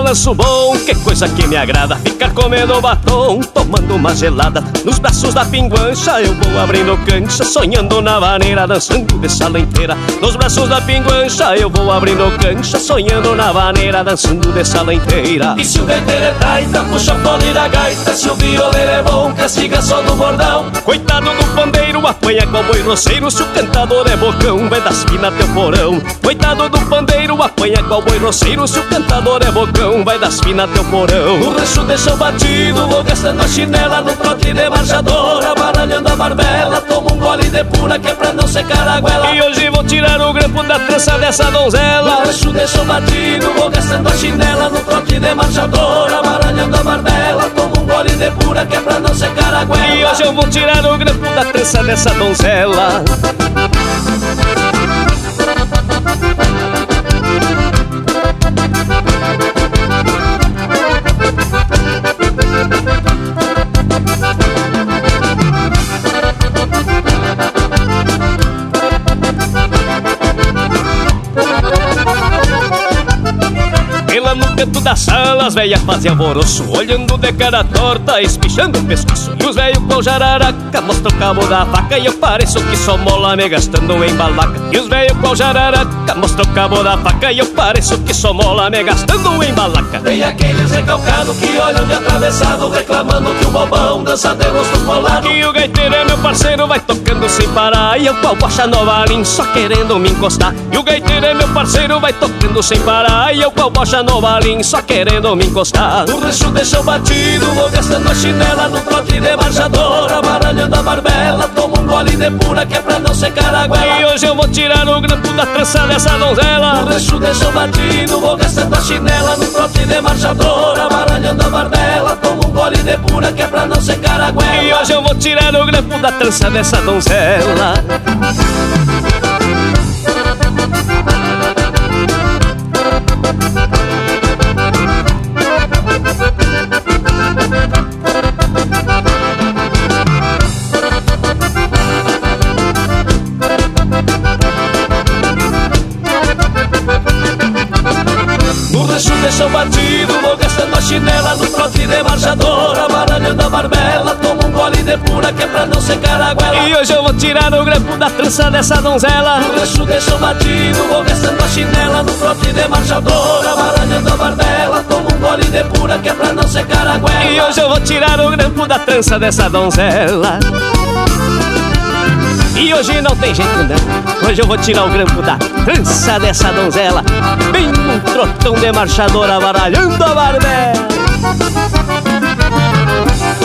balanço bom, que coisa que me agrada. Ficar comendo batom, tomando uma gelada. Nos braços da pinguancha eu vou abrindo cancha, sonhando na vaneira, dançando de sala inteira. Nos braços da pinguancha eu vou abrindo cancha, sonhando na vaneira, dançando de sala inteira. E se o gaiteiro é taita, puxa a fole da gaita. Se o violeiro é bom, castiga só no bordão. Coitado do pandeiro, apanha com boi roceiro. Se o cantador é bocão, vai das finas teu porão. Coitado do pandeiro, apanha com boi roceiro. Se o cantador é bocão, vai das finas teu porão. O rancho deixou batido, vou gastando a chinela no trote de marchadora, baralhando a barbela, tomo um gole de pura que é pra não secar a goela. E hoje vou tirar o grampo da trança dessa donzela. O rancho deixou batido, vou gastando a chinela no trote de marchadora, baralhando a barbela, tomo um gole de pura que é pra não secar a goela. E hoje eu vou tirar o grampo da trança dessa donzela. Lá no canto da sala as velhas fazem alvoroço, olhando de cara torta, espichando o pescoço. E os velhos com jararaca mostram o cabo da faca, e eu pareço que só mola me gastando em balaca. E os velhos com jararaca mostram o cabo da faca, e eu pareço que só mola me gastando em balaca. Tem aqueles recalcados que olham de atravessado, reclamando que o bobão dança de rosto colado. E o gaiteiro é meu parceiro, vai tocando sem parar, e eu com a bocha nova lim, só querendo me encostar. E o gaiteiro é meu parceiro, vai tocando sem parar, e eu com a bocha nova lim, só querendo me encostar. O rancho deixou batido, vou gastando a chinela no trote de marchadora, baralhando a barbela, tomo um gole de pura que é pra não secar a goela. E hoje eu vou tirar o grampo da trança dessa donzela. O rancho deixou batido, vou gastando a chinela no trote de marchadora, baralhando a barbela, tomo um gole de pura que é pra não secar a goela. E hoje eu vou tirar o grampo da trança dessa donzela. Deixou batido, vou gastando a chinela no trote de marchadora, baralhando a barbela, tomo um gole de pura que é pra não secar a goela. E hoje eu vou tirar o grampo da trança dessa donzela. O rancho deixou batido, vou gastando a chinela no trote de marchadora, baralhando a barbela, tomo um gole de pura que é pra não secar a goela. E hoje eu vou tirar o grampo da trança dessa donzela. E hoje não tem jeito não, hoje eu vou tirar o grampo da trança dessa donzela, bem num trotão de marchadora, baralhando a barbela.